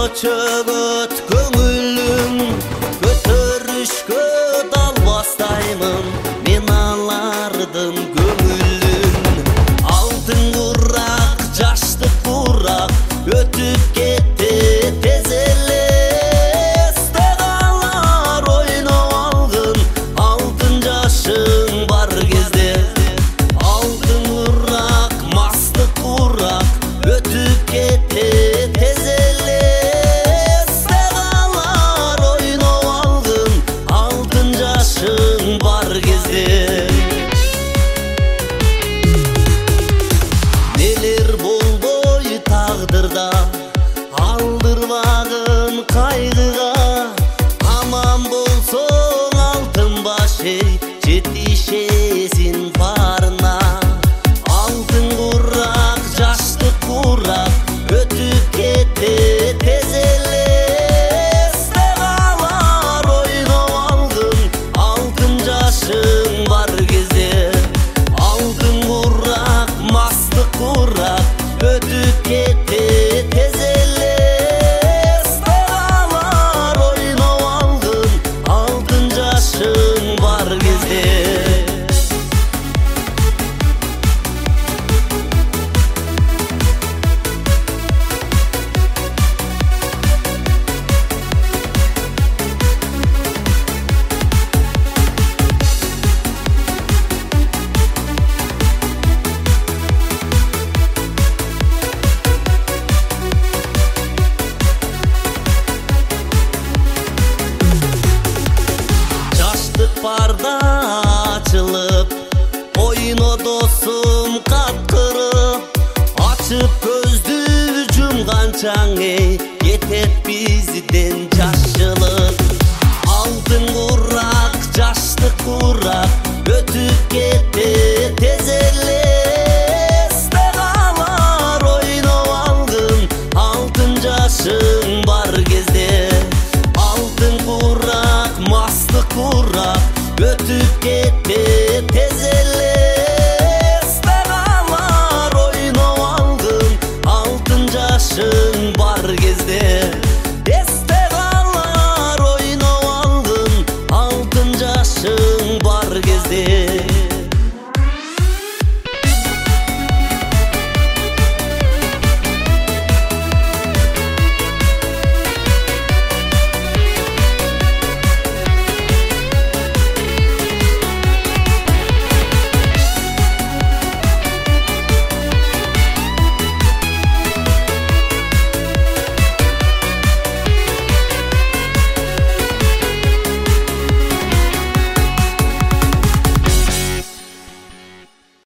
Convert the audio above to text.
чөгөт көңүлүм көтөрүшкө далбастаймын мен алардын көңүлүн алтын курак жаштык курак өтүп кетти тез эле эсте калар ойноп алгын алтын жашың бар кезде алтын курак мастык курак өтүп кетти тез эле эсте калар ойноп алгын алтын жашың бар кезде нелер болбой тагдырда алдырбагын кайгыга аман болсоң алтын баш эй жетишесин барына алтын курак жаштык курак өтүп кетти тез эле эсте калар ойноп алгын алтын жашың бар кезде алтын курак мастык курак өтүп кетти тез эле эсте калар ойноп алгын алтын жашың бар кезде барда ачылып ойно досум каткырып ачып көздү жумганчаң эй кетет бизден жашылып